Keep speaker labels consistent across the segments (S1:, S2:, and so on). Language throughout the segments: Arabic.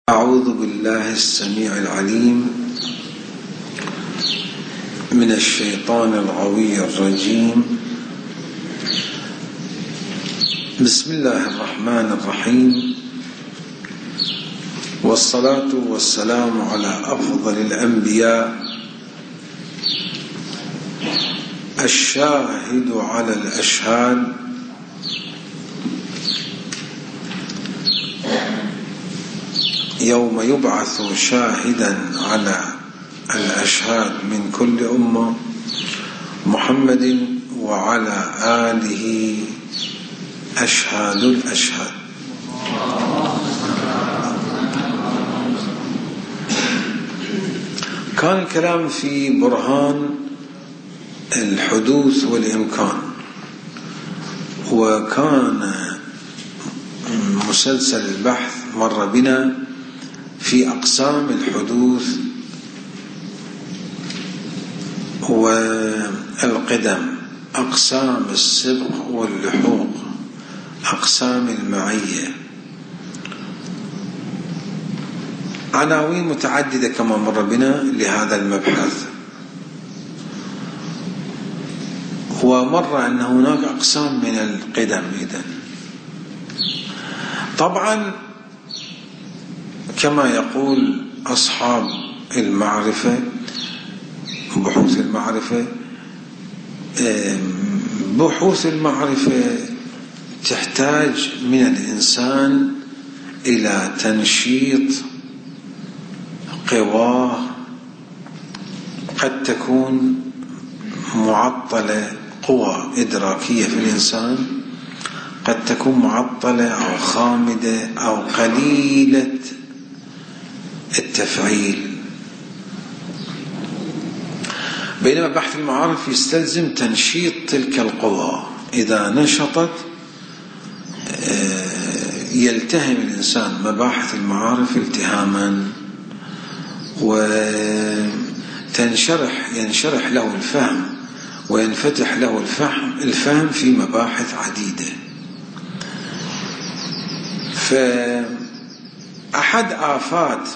S1: أعوذ بالله السميع العليم من الشيطان الغوي الرجيم. بسم الله الرحمن الرحيم، والصلاة والسلام على أفضل الأنبياء الشاهد على الأشهاد يوم يبعث شاهدا على الأشهاد من كل أمة، محمد وعلى آله أشهاد الأشهاد. كان الكلام في برهان الحدوث والإمكان، وكان مسلسل البحث مر بنا في أقسام الحدوث والقدم، أقسام السبق واللحوق، أقسام المعية، عناوين متعددة كما مر بنا لهذا المبحث. ومر أن هناك أقسام من القدم إذن. طبعا كما يقول أصحاب المعرفة، بحوث المعرفة، بحوث المعرفة تحتاج من الإنسان إلى تنشيط قواه قد تكون معطلة، قوى إدراكية في الإنسان قد تكون معطلة أو خامدة أو قليلة التفعيل، بينما بحث المعارف يستلزم تنشيط تلك القوى. إذا نشطت يلتهم الإنسان مباحث المعارف التهاما، ينشرح له الفهم وينفتح له الفهم في مباحث عديدة. فأحد آفات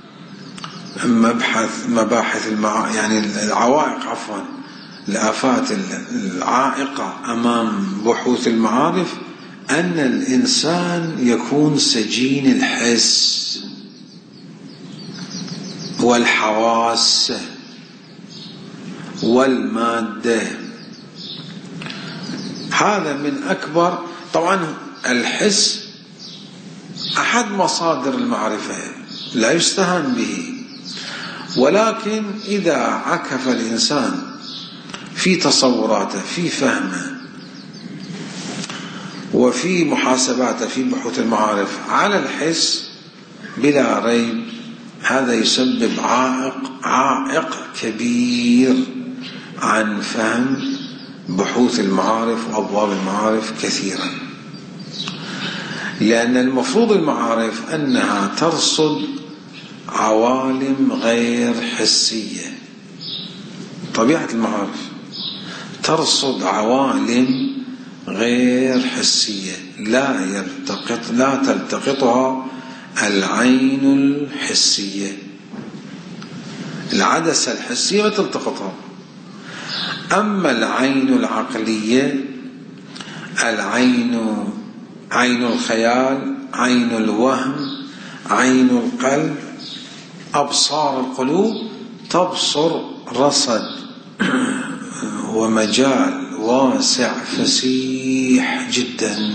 S1: مباحث يعني العوائق، الآفات العائقة أمام بحوث المعارف أن الإنسان يكون سجين الحس والحواس والمادة. هذا من أكبر، طبعا الحس أحد مصادر المعرفة لا يستهان به، ولكن إذا عكف الإنسان في تصوراته، في فهمه، وفي محاسباته في بحوث المعارف على الحس، بلا ريب هذا يسبب عائق كبير عن فهم بحوث المعارف وأبواب المعارف كثيرا. لأن المفروض المعارف أنها ترصد عوالم غير حسية، طبيعة المعارف ترصد عوالم غير حسية لا تلتقطها العين الحسية، العدسة الحسية تلتقطها. أما العين العقلية، العين عين الخيال، عين الوهم، عين القلب، أبصار القلوب تبصر رصد ومجال واسع فسيح جدا.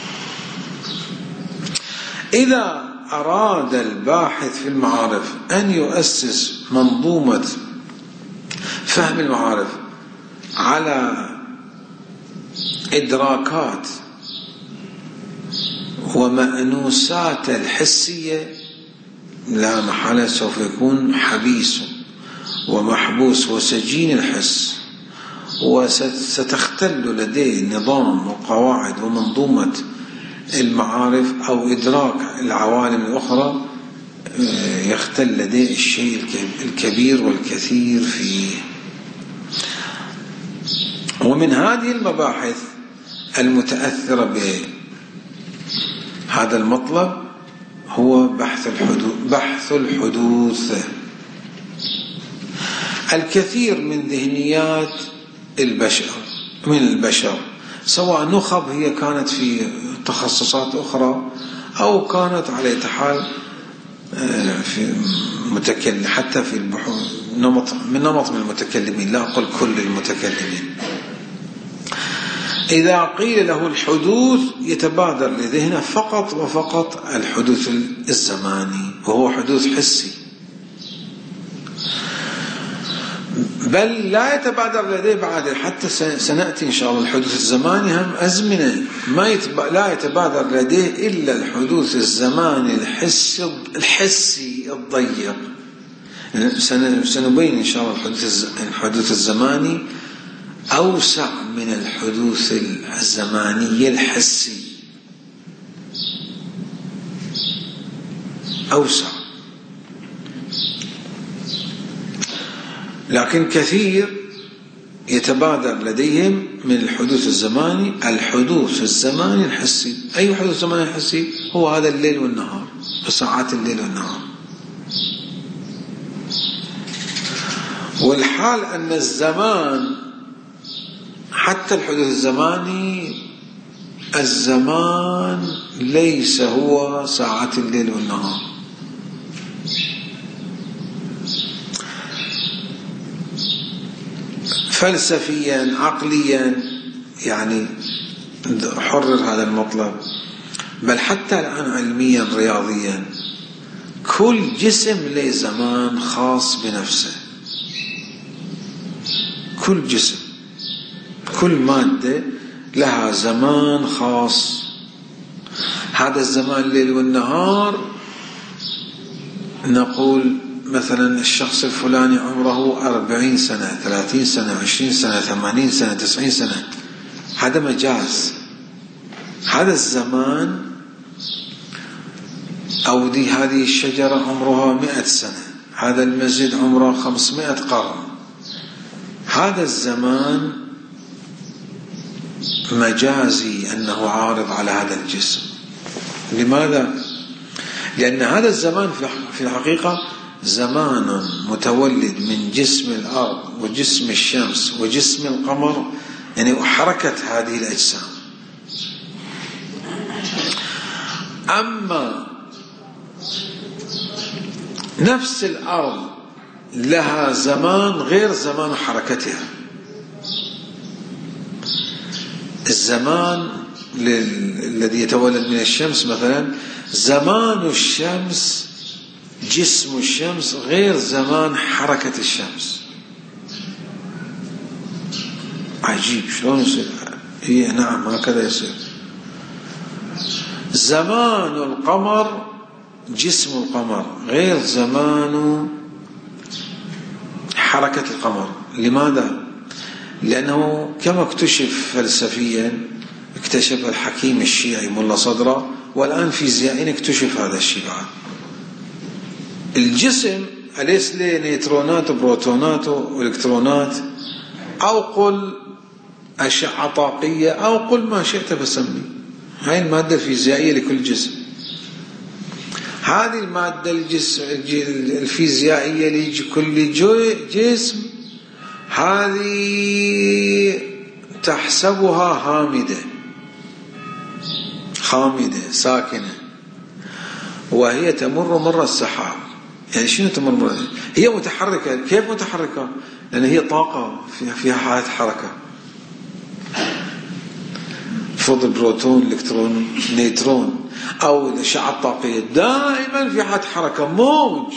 S1: إذا أراد الباحث في المعارف أن يؤسس منظومة فهم المعارف على إدراكات ومأنوسات الحسية، لا محالة سوف يكون حبيس ومحبوس وسجين الحس، وستختل لديه نظام وقواعد ومنظومة المعارف أو إدراك العوالم الأخرى، يختل لديه الشيء الكبير والكثير فيه. ومن هذه المباحث المتأثرة بهذا المطلب هو بحث الحدوث. الكثير من ذهنيات من البشر سواء نخب هي كانت في تخصصات أخرى أو كانت على حال في متكلم، حتى في نمط من المتكلمين، لا أقول كل المتكلمين، إذا قيل له الحدوث يتبادر لذهنه فقط وفقط الحدوث الزماني، وهو حدوث حسي. بل لا يتبادر لديه بعد، حتى سنأتي إن شاء الله الحدوث الزماني هم أزمنة لا يتبادر لديه إلا الحدوث الزماني الحسي الضيق. سنبين إن شاء الله الحدوث الزماني أوسع من الحدوث الزماني الحسي، أوسع. لكن كثير يتبادر لديهم من الحدوث الزماني الحسي. أي حدوث زماني حسي؟ هو هذا الليل والنهار، ساعات الليل والنهار. والحال أن الزمان، حتى الحدوث الزمان ليس هو ساعات الليل والنهار. فلسفيا عقليا يعني حرر هذا المطلب، بل حتى الآن علميا رياضيا كل جسم له زمان خاص بنفسه. كل جسم، كل مادة لها زمان خاص. هذا الزمان الليل والنهار، نقول مثلا الشخص الفلاني عمره 40 سنة 30 سنة 20 سنة 80 سنة 90 سنة، هذا مجاز. هذا الزمان، أو هذه الشجرة عمرها 100 سنة، هذا المسجد عمره 500 قرن. هذا الزمان مجازي أنه عارض على هذا الجسم. لماذا؟ لأن هذا الزمان في الحقيقة زمان متولد من جسم الأرض وجسم الشمس وجسم القمر، يعني حركة هذه الأجسام. أما نفس الأرض لها زمان غير زمان حركتها. الزمان الذي يتولد من الشمس مثلا، زمان الشمس جسم الشمس غير زمان حركة الشمس. عجيب شلون يصير؟ هي نعم هكذا يصير. زمان القمر جسم القمر غير زمان حركة القمر. لماذا؟ لأنه كما اكتشف فلسفيا، اكتشف الحكيم الشيعي ملا صدرة، والآن فيزيائيا اكتشف هذا الشيء بعد. الجسم أليس له نيوترونات وبروتونات والكترونات، أو قل أشعة طاقية، أو قل ما شئت فسمي. هاي المادة الفيزيائية لكل جسم. هذه المادة الفيزيائية لكل جسم، هذه تحسبها خامدة ساكنة، وهي تمر مر السحاب. يعني شنو تمر؟ هي متحركة. كيف متحركة؟ لأن هي طاقة فيها حالة حركة. فرض البروتون الإلكترون نيوترون أو الأشعة الطاقية دائما في حالة حركة، موج.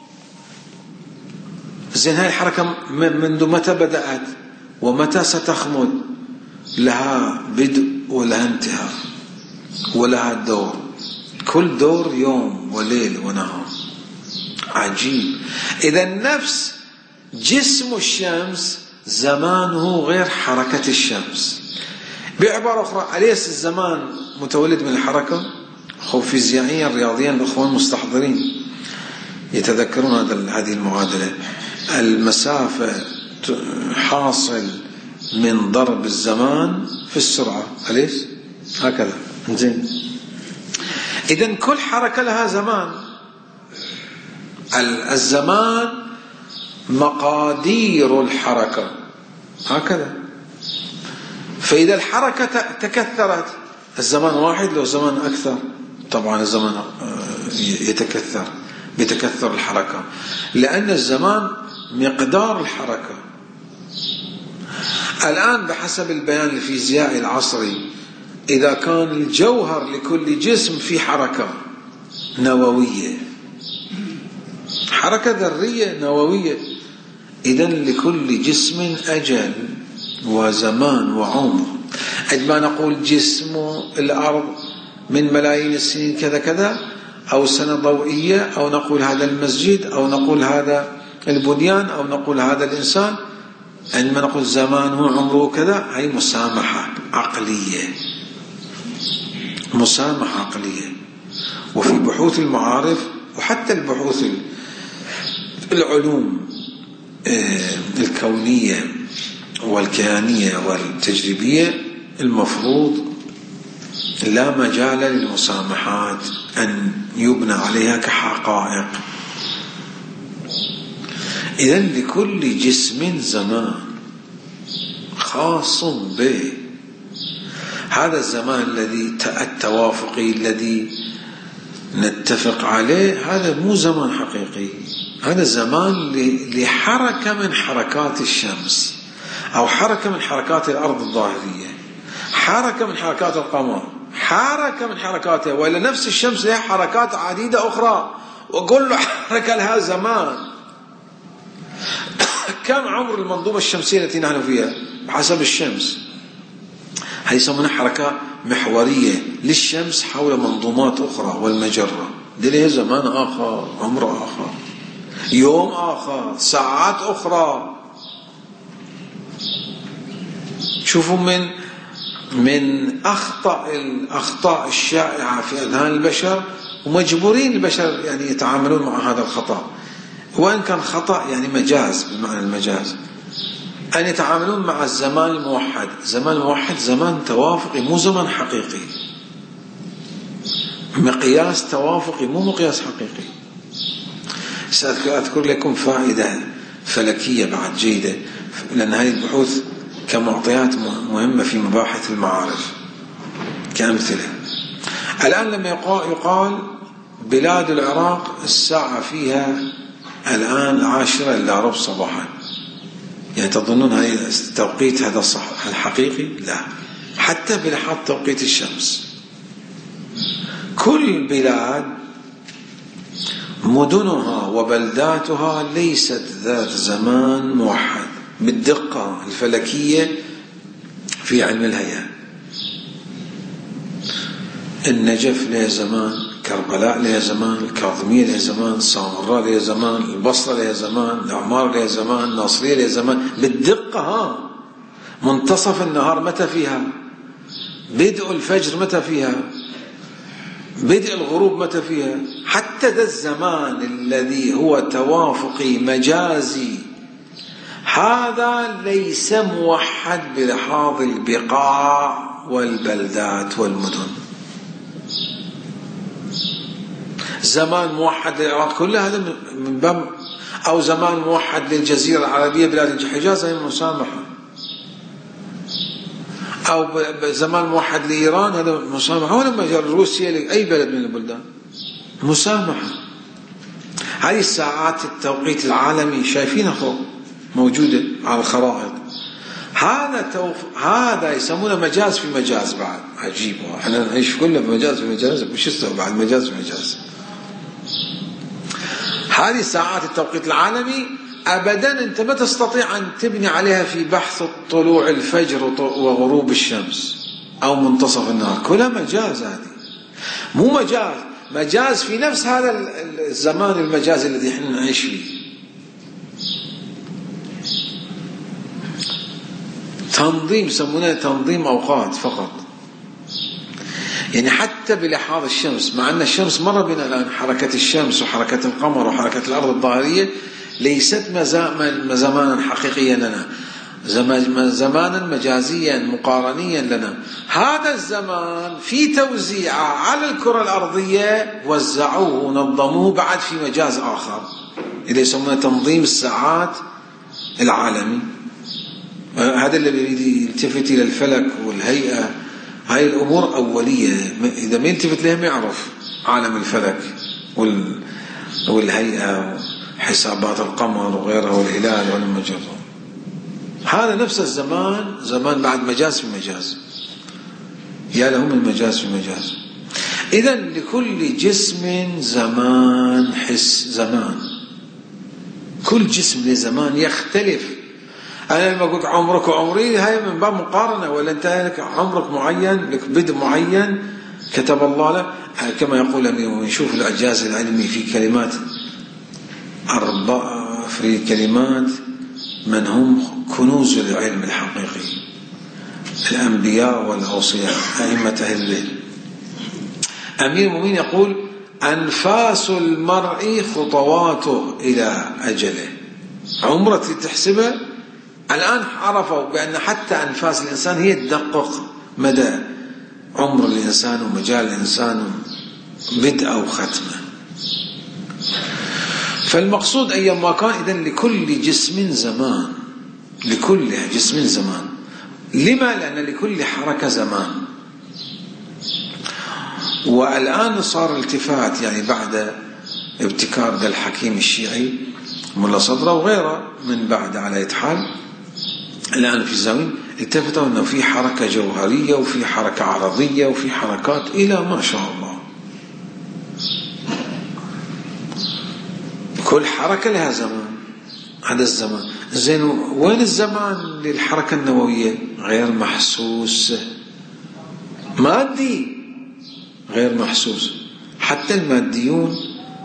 S1: زين هاي الحركة منذ متى بدأت ومتى ستخمد؟ لها بدء ولها انتهاء ولها دور، كل دور يوم وليل ونهار. عجيب. إذا نفس جسم الشمس زمانه غير حركة الشمس. بعبارة أخرى، أليس الزمان متولد من الحركة؟ فيزيائيا رياضيا الأخوان مستحضرين يتذكرون هذه المعادلة. المسافة حاصل من ضرب الزمان في السرعة، أليس هكذا؟ زين. إذن كل حركة لها زمان. الزمان مقادير الحركة هكذا. فإذا الحركة تكثرت، الزمان واحد لو زمان أكثر طبعا الزمان يتكثر بتكثر الحركة، لأن الزمان مقدار الحركة. الآن بحسب البيان الفيزيائي العصري، إذا كان الجوهر لكل جسم في حركة نووية، حركة ذرية نووية، إذن لكل جسم أجل وزمان وعمر. عندما نقول جسم الأرض من ملايين السنين كذا كذا، أو سنة ضوئية، أو نقول هذا المسجد، أو نقول هذا البنيان، أو نقول هذا الإنسان، عندما نقول زمانه عمره كذا، هي مسامحة عقلية، مسامحة عقلية. وفي بحوث المعارف وحتى البحوث العلوم الكونية والكيانية والتجريبية، المفروض لا مجال للمسامحات أن يبنى عليها كحقائق. إذن لكل جسم زمان خاص به. هذا الزمان الذي التوافقي الذي نتفق عليه، هذا مو زمان حقيقي، هذا زمان لحركة من حركات الشمس، أو حركة من حركات الأرض الظاهرية، حركة من حركات القمر، حركة من حركاتها. وإلا نفس الشمس لها حركات عديدة أخرى، وكل حركة لها زمان. كم عمر المنظومة الشمسية التي نحن فيها بحسب الشمس؟ هذه يسمونها حركة محورية للشمس حول منظومات أخرى، والمجرة دي لها زمان آخر، عمر آخر، يوم آخر، ساعات أخرى. شوفوا من الأخطاء الشائعة في أذهان البشر، ومجبورين البشر يعني يتعاملون مع هذا الخطأ، وإن كان خطأ يعني مجاز بمعنى المجاز، أن يتعاملون مع الزمان الموحد. زمان موحد زمان توافقي، مو زمان حقيقي، مقياس توافقي مو مقياس حقيقي. سأذكر لكم فائدة فلكية بعد جيدة، لأن هذه البحوث كمعطيات مهمة في مباحث المعارف كأمثلة. الآن لما يقال بلاد العراق الساعة فيها الآن 10:15 صباحا، يعني تظنون هذا التوقيت هذا صح الحقيقي؟ لا، حتى بلحاظ توقيت الشمس. كل بلاد مدنها وبلداتها ليست ذات زمان موحد بالدقة الفلكية في علم الهيئة. النجف له زمان، كربلاء له زمان، الكاظمية له زمان، السامراء له زمان، البصرة له زمان، الأعمار له زمان، الناصرية له زمان بالدقة. منتصف النهار متى فيها؟ بدء الفجر متى فيها؟ بدء الغروب متى فيها؟ حتى ذا الزمان الذي هو توافقي مجازي، هذا ليس موحد بلحاظ البقاع والبلدات والمدن. زمان موحد للعراق كلها هذا من باب، أو زمان موحد للجزيرة العربية بلاد الحجاز هي مسامحة، أو زمان موحد لإيران هذا مسامحة، ولا مجال روسيا لأي بلد من البلدان مسامحة. هذه الساعات التوقيت العالمي شايفينها فوق موجودة على الخرائط. هذا يسمونه مجاز في مجاز. بعد عجيب، احنا نعيش كله بمجاز في مجاز، وش يسوي بعد مجاز في مجاز؟ هذه ساعات التوقيت العالمي أبدا أنت ما تستطيع أن تبني عليها في بحث طلوع الفجر وغروب الشمس أو منتصف النهار، كلها مجاز. هذه مو مجاز في نفس هذا الزمان المجازي الذي احنا نعيش فيه. تنظيم يسمونه تنظيم أوقات فقط، يعني حتى بلحاظ الشمس، مع أن الشمس مر بنا الآن حركة الشمس وحركة القمر وحركة الأرض الظاهرية ليست زمانا حقيقيا لنا. زمانا مجازيا مقارنيا لنا. هذا الزمان في توزيعه على الكرة الأرضية وزعوه ونظموه بعد في مجاز آخر اللي يسمونه تنظيم الساعات العالمي. هذا اللي بيريد يلتفت إلى الفلك والهيئة، هاي الأمور أولية، إذا ما يلتفت لها ما يعرف عالم الفلك والهيئة وحسابات القمر وغيرها والهلال والمجرة. هذا نفس الزمان زمان بعد مجاز في مجاز، يا له من مجاز في مجاز. إذا لكل جسم زمان حس زمان، كل جسم له زمان يختلف. أنا لما قلت عمرك وعمري هاي من باب مقارنة، ولا أنت لك عمرك معين، لك بدء معين كتب الله له، كما يقول ونشوف الإعجاز العلمي في كلمات في كلمات من هم كنوز العلم الحقيقي، الأنبياء والأوصياء أئمة أهل البيت. أمير المؤمنين يقول: أنفاس المرء خطواته إلى أجله. عمرك تحسبه الآن عرفوا بأن حتى أنفاس الإنسان هي تدقق مدى عمر الإنسان ومجال الإنسان بدء أو ختمه. فالمقصود أيما كان إذن لكل جسم زمان، لكل جسم زمان. لما؟ لأن لكل حركة زمان. والآن صار التفات، يعني بعد ابتكار ذا الحكيم الشيعي ملا صدرة وغيره من بعد على إتحال، الآن في الزمن التفتوا أنه في حركة جوهرية وفي حركة عرضية وفي حركات إلى ما شاء الله، كل حركة لها زمان. هذا الزمان زين. وين الزمان للحركة النووية؟ غير محسوس، مادي غير محسوس. حتى الماديون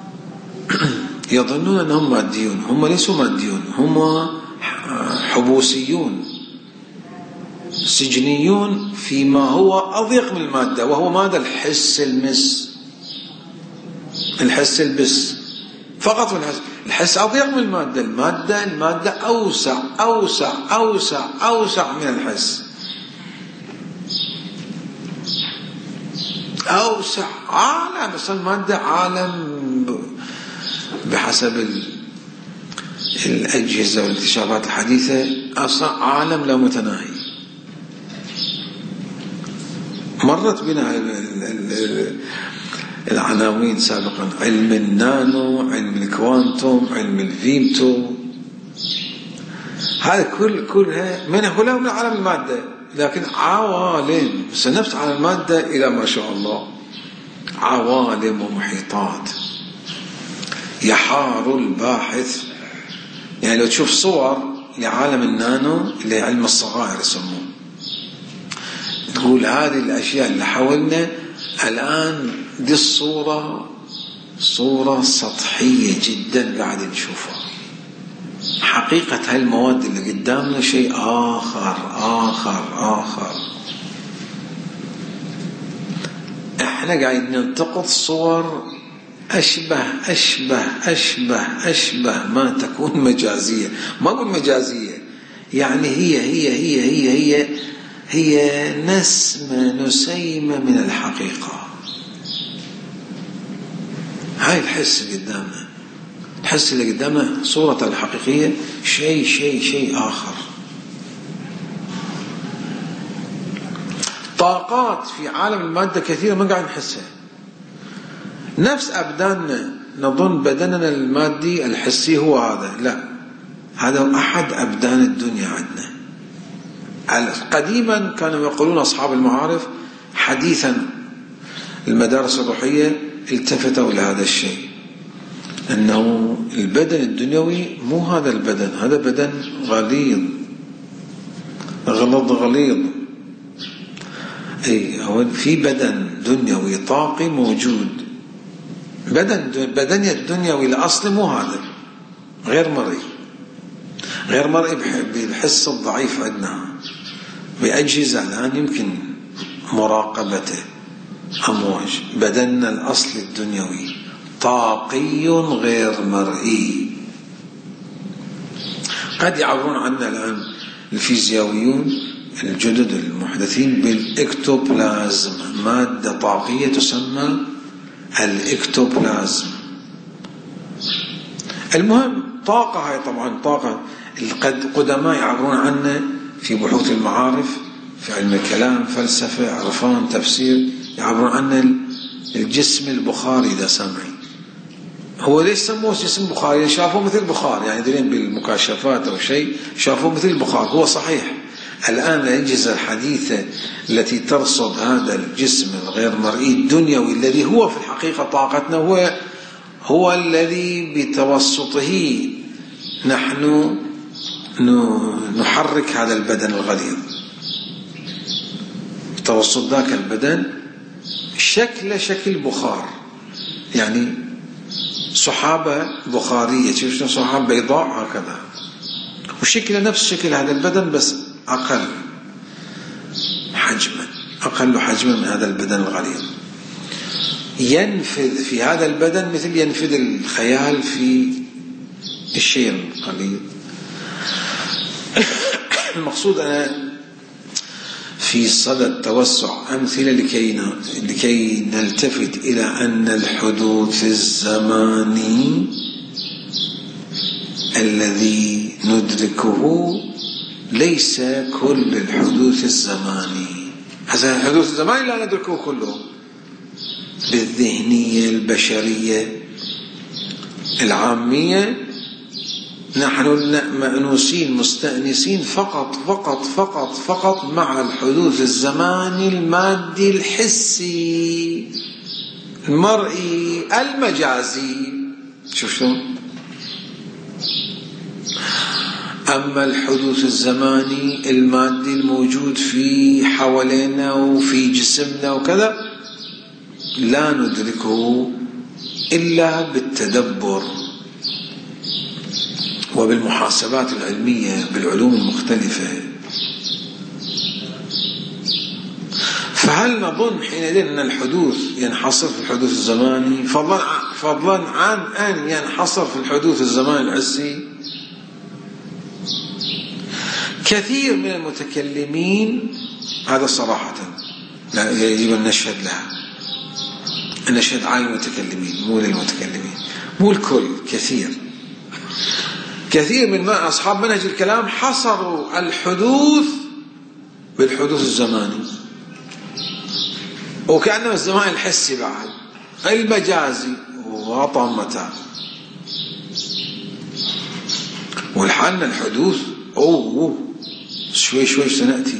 S1: يظنون أنهم ماديون، هم ليسوا ماديون، هم حبوسيون سجنيون فيما هو أضيق من المادة، وهو ماذا؟ الحس المس، الحس البس فقط. من الحس أضيق من المادة، المادة أوسع أوسع أوسع أوسع من الحس، أوسع عالم. بس المادة عالم بحسب الأجهزة والاكتشافات الحديثة أصلا عالم لا متناهي. مرت بنا العناوين سابقا: علم النانو، علم الكوانتوم، علم الفيمتو. هذا كلها من هنا من عالم المادة، لكن عوالم سنفس على المادة إلى ما شاء الله، عوالم ومحيطات يحار الباحث. يعني لو تشوف صور لعالم النانو اللي علم الصغائر يسموه، تقول هذه الأشياء اللي حولنا الآن دي الصورة صورة سطحية جدا قاعد نشوفها. حقيقة هالمواد اللي قدامنا شيء آخر آخر آخر. احنا قاعدين نلتقط صور أشبه أشبه أشبه أشبه ما تكون مجازية. ما أقول مجازية، يعني هي نسيمة من الحقيقة. هاي الحس اللي قدامنا، الحس اللي قدامنا صورة الحقيقية شيء آخر. طاقات في عالم المادة كثيرة ما قاعد نحسها. نفس أبداننا، نظن بدننا المادي الحسي هو هذا، لا، هذا أحد أبدان الدنيا عندنا. قديما كانوا يقولون أصحاب المعارف، حديثا المدارس الروحية التفتوا إلى هذا الشيء، أنه البدن الدنيوي مو هذا البدن، هذا بدن غليظ غليظ. أي في بدن دنيوي طاقي موجود، بدن الدنيوي الأصلي مو هذا، غير مرئي بالحس الضعيف عندنا، بأجهزة الآن يمكن مراقبته أمواج. بدننا الأصلي الدنيوي طاقي غير مرئي. قد يعبرون عنا الآن الفيزيائيون الجدد المحدثين بالإكتوبلازم، مادة طاقية تسمى الإكتوبلازم. المهم طاقة، هاي طبعا طاقة القدماء يعبرون عنه في بحوث المعارف، في علم الكلام، فلسفة، عرفان، تفسير، يعبرون عنه الجسم البخاري. إذا سامعين هو ليش سموه جسم بخاري؟ شافوه مثل البخار، يعني دلين بالمكاشفات أو شيء شافوه مثل البخار. هو صحيح الآن الأجهزة الحديثة التي ترصد هذا الجسم الغير مرئي الدنيوي الذي هو في الحقيقة طاقتنا، هو الذي بتوسطه نحن نحرك هذا البدن الغليظ. بتوسط ذاك البدن شكل بخار، يعني سحابة بخارية، شوف سحابة بيضاء هكذا، وشكل نفس شكل هذا البدن بس أقل حجما من هذا البدن الغليظ. ينفذ في هذا البدن مثل ينفذ الخيال في الشيء القليل. المقصود أنا في صدد توسع أمثلة لكي نلتفت إلى أن الحدوث الزماني الذي ندركه ليس كل الحدوث الزماني. هذا الحدوث الزماني لا ندركه كله بالذهنية البشرية العامية. نحن مأنوسين مستأنسين فقط مع الحدوث الزماني المادي الحسي المرئي المجازي. شوف شلون؟ أما الحدوث الزماني المادي الموجود في حوالينا وفي جسمنا وكذا لا ندركه إلا بالتدبر وبالمحاسبات العلمية بالعلوم المختلفة. فهل نظن حينئذ أن الحدوث ينحصر في الحدوث الزماني فضلا عن أن ينحصر في الحدوث الزماني الحسي؟ كثير من المتكلمين، هذا صراحة يجب أن نشهد لها، أن نشهد على المتكلمين مو للمتكلمين، مو الكل، كثير من أصحاب منهج الكلام حصروا الحدوث بالحدوث الزماني، وكأنه الزمان الحسي بعد المجازي وطامتان. والحال الحدوث شوي سنأتي.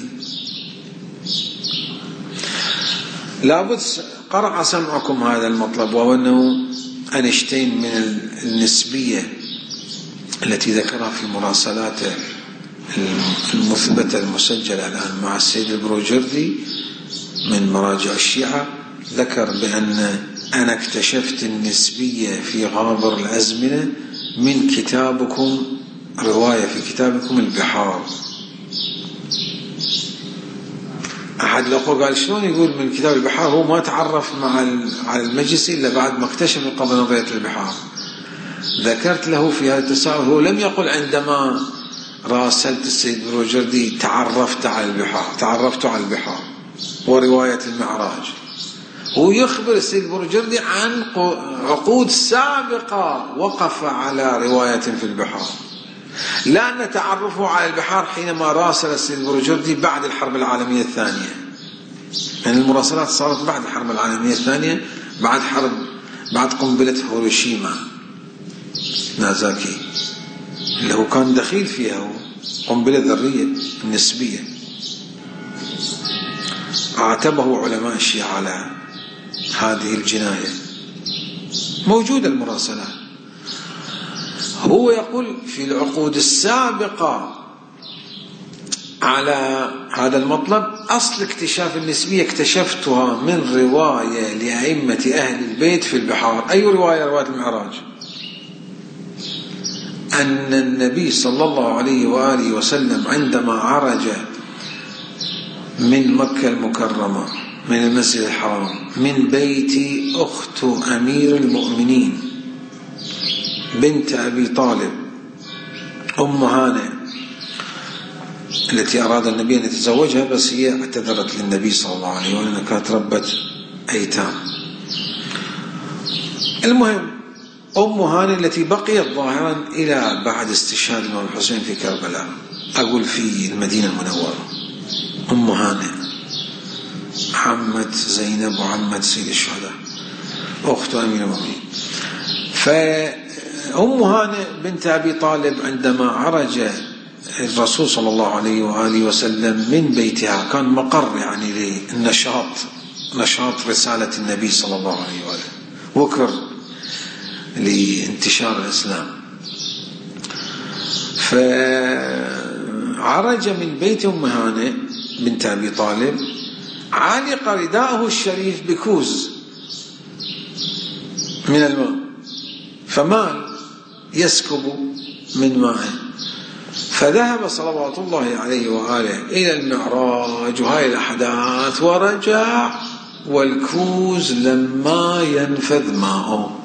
S1: لابد قرع سمعكم هذا المطلب، وهو أنه أينشتاين من النسبية التي ذكرها في مراسلاته المثبتة المسجلة الآن مع السيد البروجردي من مراجع الشيعة، ذكر بأن أنا اكتشفت النسبية في غابر الأزمنة من كتابكم، رواية في كتابكم البحار. أحد الأخوة قال شلون يقول من كتاب البحار؟ هو ما تعرف على المجلس إلا بعد ما اكتشف قبل نظرية البحار. ذكرت له في هذا التساؤل، هو لم يقل عندما راسلت السيد بروجردي تعرفت على البحار ورواية المعراج. هو يخبر السيد بروجردي عن عقود سابقة وقف على رواية في البحار، لأن تعرفه على البحار حينما راسل السيد بروجردي بعد الحرب العالمية الثانية. يعني المراسلات صارت بعد الحرب العالمية الثانية، بعد قنبلة هيروشيما نازاكي اللي هو كان دخيل فيها، قنبلة ذرية نسبية. عاتبه علماء الشيعة على هذه الجناية، موجودة المراسلات. هو يقول في العقود السابقة على هذا المطلب أصل اكتشاف النسبية اكتشفتها من رواية لأئمة أهل البيت في البحار. أي رواية؟ رواية المعراج، أن النبي صلى الله عليه وآله وسلم عندما عرج من مكة المكرمة من المسجد الحرام من بيت أخت أمير المؤمنين بنت أبي طالب أم هانئ التي أراد النبي أن يتزوجها، بس هي اعتذرت للنبي صلى الله عليه وسلم لأنها كانت ربة أيتام. المهم أم هانئ التي بقيت ظاهرا إلى بعد استشهاد الإمام الحسين في كربلاء، أقول في المدينة المنورة، أم هانئ عمة زينب وعمة سيد الشهداء أخت أمير المؤمنين. فأم هانئ بنت أبي طالب عندما عرج الرسول صلى الله عليه وآله وسلم من بيتها، كان مقر يعني لنشاط رسالة النبي صلى الله عليه وآله، وكر لانتشار الإسلام. فعرج من بيت أم هانئ بنت أبي طالب، علق رداءه الشريف بكوز من الماء، فمال يسكب من ماءه، فذهب صلوات الله عليه وآله إلى المعراج وهاي الأحداث، ورجع والكوز لما ينفذ ماءه.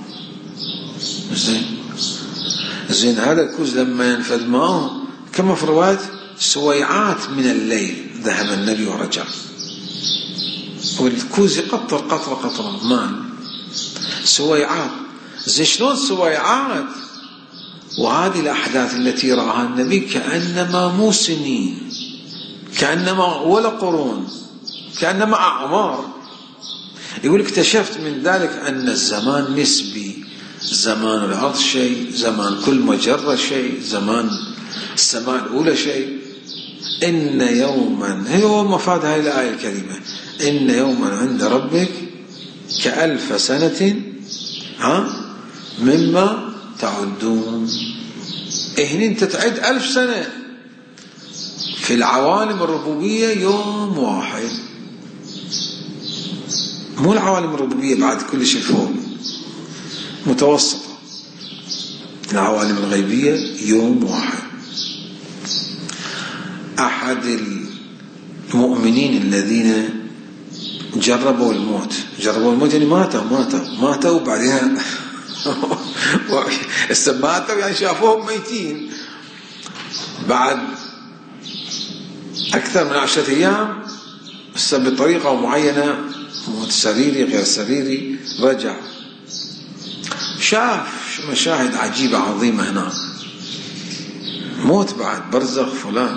S1: زين هذا الكوز لما ينفذ ماءه كما في رواية سويعات من الليل ذهب النبي ورجع، والكوز يقطر قطرة ماء، سويعات. زين شلون سويعات؟ وهذه الأحداث التي رآها النبي كأنما مو سنين، كأنما ولا قرون، كأنما أعمار. يقول اكتشفت من ذلك أن الزمان نسبي، زمان الأرض شيء، زمان كل مجرة شيء، زمان السماء الأولى شيء. إن يوما، هو مفاد هذه الآية الكريمة، إن يوما عند ربك كألف سنة مما تعدون. هنا أنت تعد 1000 سنة، في العوالم الربوبية يوم واحد، مو العوالم الربوبية بعد كل شيء فوق متوسطة، العوالم الغيبية يوم واحد. أحد المؤمنين الذين جربوا الموت يعني ماتوا وبعدين ماتوا يعني شافوهم ميتين بعد أكثر من 10 أيام، بس بطريقة معينة، موت سريري غير سريري، رجع شاف مشاهد عجيبة عظيمة هناك، موت بعد برزخ فلان.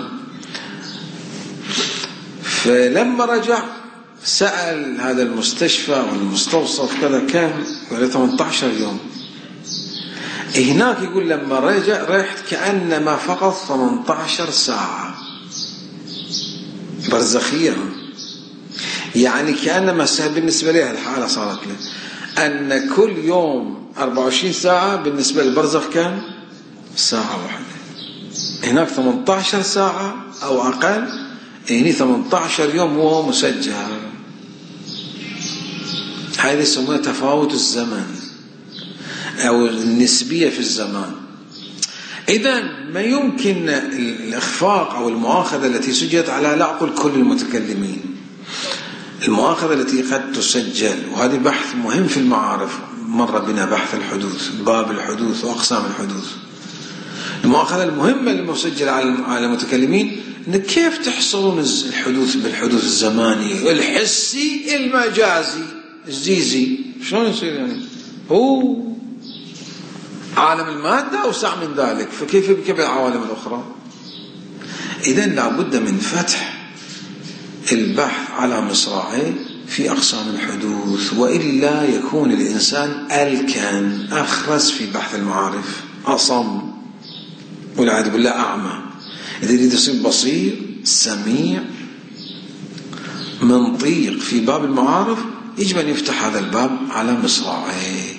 S1: فلما رجع سأل هذا المستشفى والمستوصف كذا، كان 18 يوم هناك. يقول لما رحت كأنما فقط 18 ساعة برزخية، يعني كأنما بالنسبة له الحالة صارت له أن كل يوم 24 ساعة، بالنسبة للبرزخ كان ساعة واحدة. هناك 18 ساعة أو أقل، هنا 18 يوم وهو مسجل. هذا يسمونه تفاوت الزمن أو النسبية في الزمان. إذن ما يمكن الإخفاق أو المؤاخذة التي سجلت على، لا أقول كل المتكلمين، المؤاخذة التي قد تسجل، وهذا بحث مهم في المعارف، مر بنا بحث الحدوث، باب الحدوث وأقسام الحدوث. المؤاخذة المهمة المسجلة على المتكلمين إن كيف تحصلون الحدوث بالحدوث الزماني الحسي المجازي الزيزي، شلون يصير؟ يعني هو عالم المادة أوسع من ذلك، فكيف بك بالعوالم الأخرى؟ إذن لابد من فتح البحث على مصراعيه في أقسام الحدوث، وإلا يكون الإنسان ألكن أخرس في بحث المعارف، أصم والعياذ بالله أعمى. إذا يريد يصير بصير سميع منطيق في باب المعارف، يجب أن يفتح هذا الباب على مصراعيه،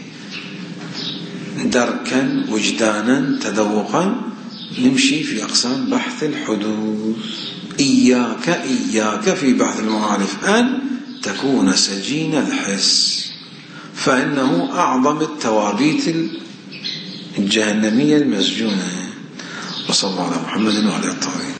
S1: دركا وجدانا تذوقا، نمشي في أقسام بحث الحدوث. إياك في بحث المعارف أن تكون سجين الحس، فإنه أعظم التوابيت الجهنمية المسجونة. وصلى الله على محمد وعلى آله الطاهرين.